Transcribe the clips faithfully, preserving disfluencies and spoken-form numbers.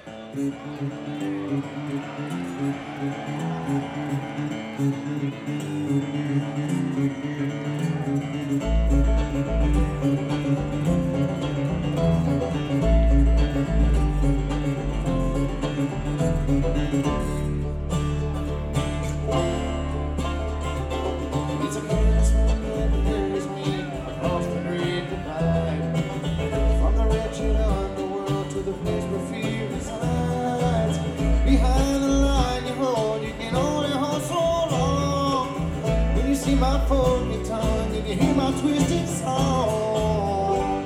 Behind the line you hold, you can only hold so long. When you see my forked tongue and you hear my twisted song,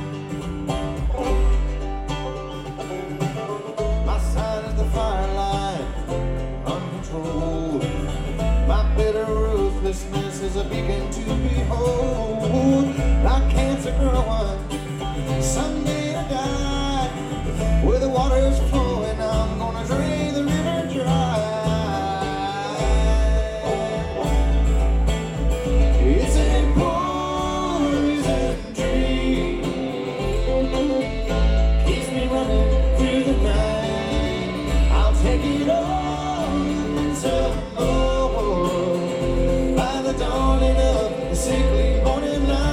my side is the firelight, uncontrolled. My bitter ruthlessness is a beacon to behold. Like cancer growing, someday I die. Where the water's flowing, I'm gonna drain the river dry. It's a poison tree, keeps me running through the night. I'll take it all and some more by the dawning of the sickly morning light.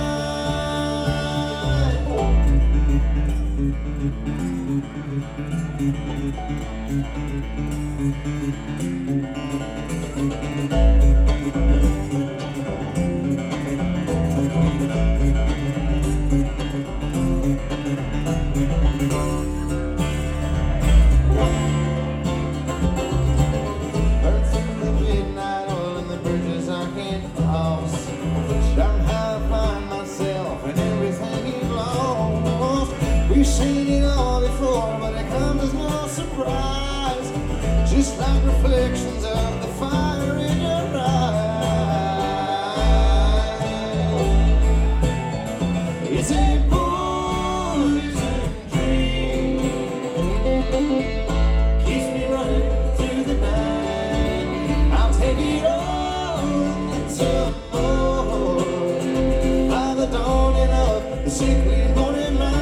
Burn through the midnight oil and the bridges I can't cross. Learn how to find myself and everything is lost. We've seen it all before, but it comes as no surprise. Just like reflections of the fire in your eyes. It's a poison dream, keeps me running through the night. I'll take it all and some more by the dawning of the sickly morning light.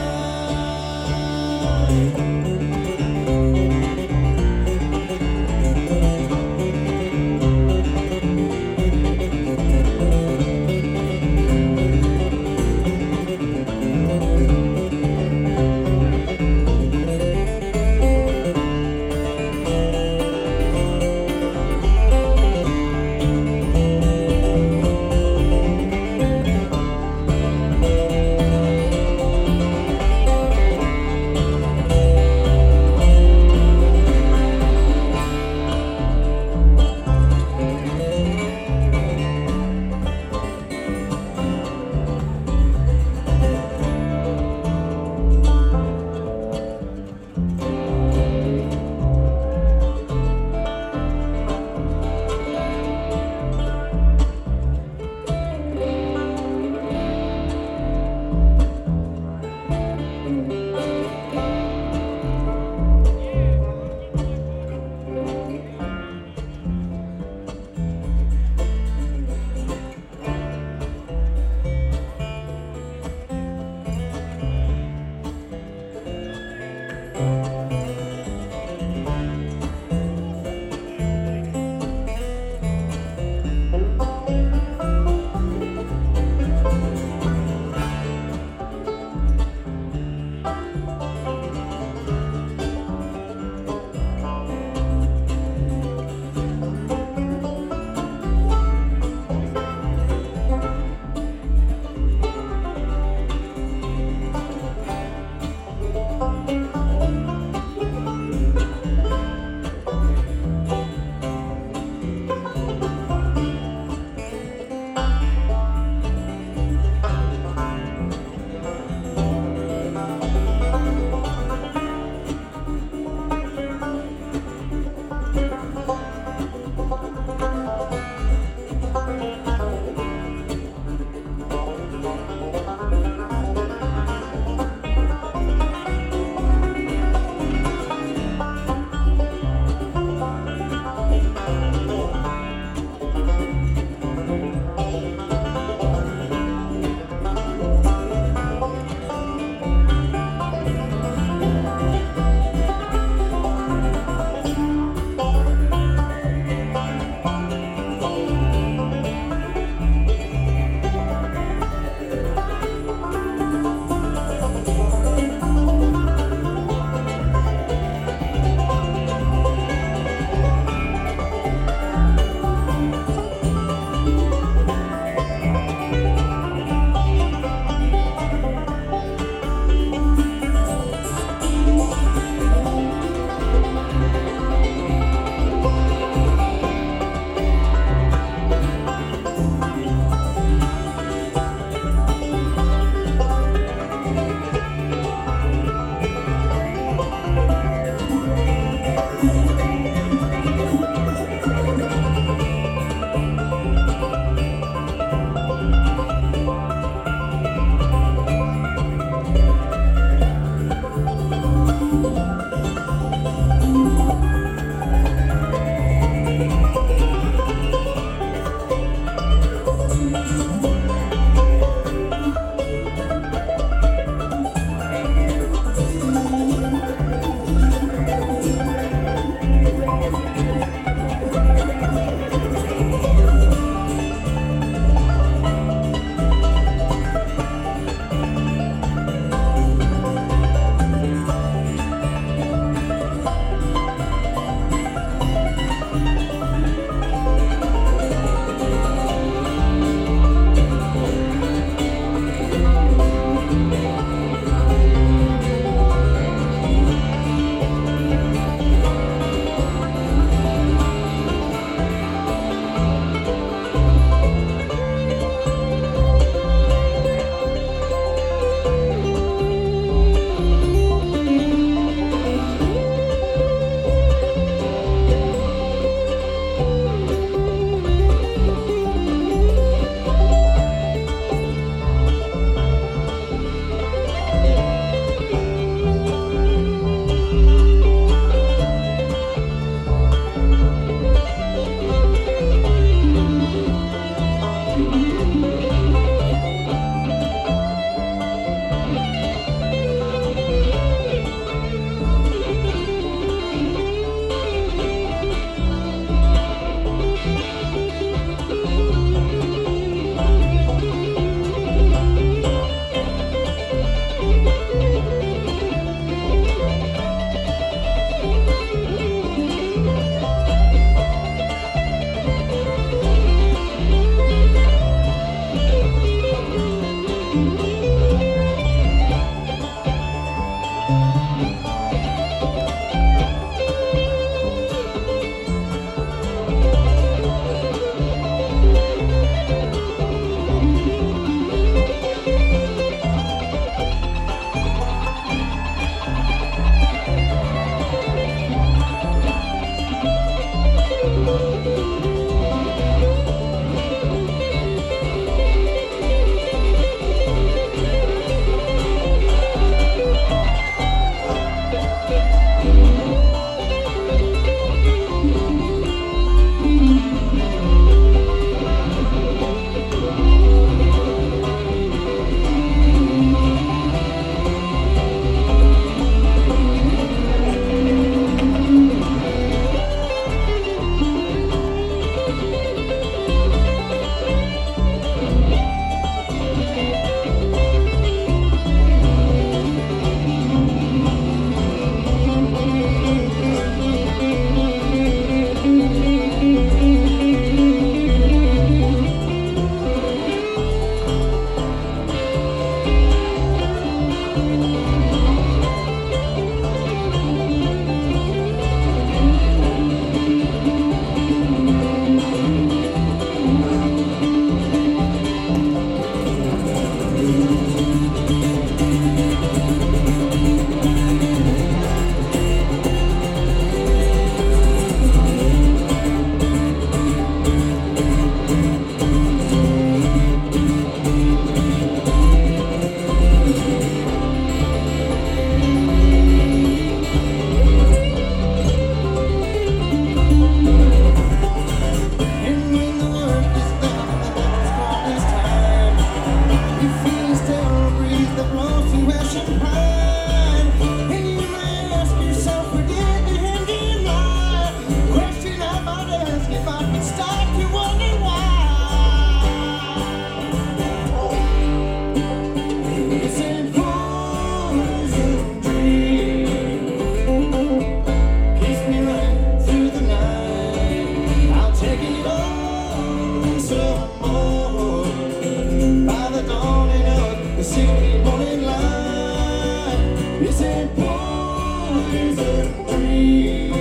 is a dream.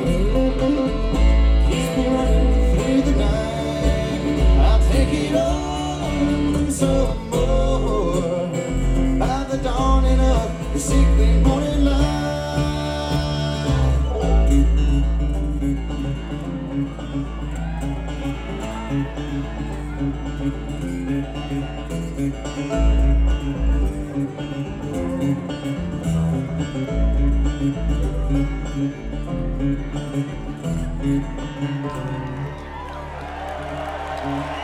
Keeps me running through the night. I'll take it on and some more by the dawning of the sickly morning light. Thank you.